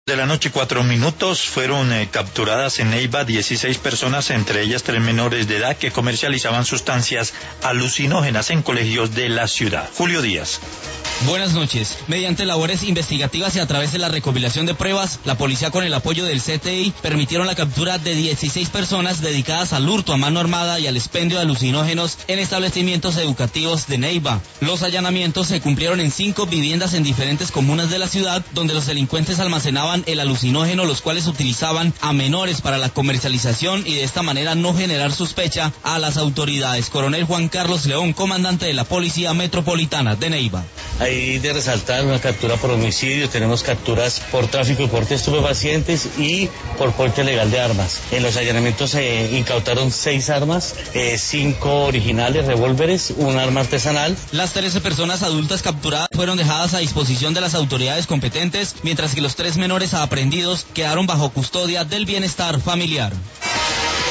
De la noche, 4 minutos, fueron capturadas en Neiva 16 personas, entre ellas 3 menores de edad que comercializaban sustancias alucinógenas en colegios de la ciudad. Julio Díaz. Buenas noches. Mediante labores investigativas y a través de la recopilación de pruebas, la policía con el apoyo del CTI permitieron la captura de 16 personas dedicadas al hurto a mano armada y al expendio de alucinógenos en establecimientos educativos de Neiva. Los allanamientos se cumplieron en 5 viviendas en diferentes comunas de la ciudad, donde los delincuentes almacenaban el alucinógeno, los cuales utilizaban a menores para la comercialización y de esta manera no generar sospecha a las autoridades. Coronel Juan Carlos León, comandante de la Policía Metropolitana de Neiva. Ahí de resaltar una captura por homicidio, tenemos capturas por tráfico y porte de estupefacientes y por porte ilegal de armas. En los allanamientos se incautaron 6 armas, 5 originales, revólveres, un arma artesanal. Las 13 personas adultas capturadas fueron dejadas a disposición de las autoridades competentes, mientras que los 3 menores aprehendidos quedaron bajo custodia del bienestar familiar.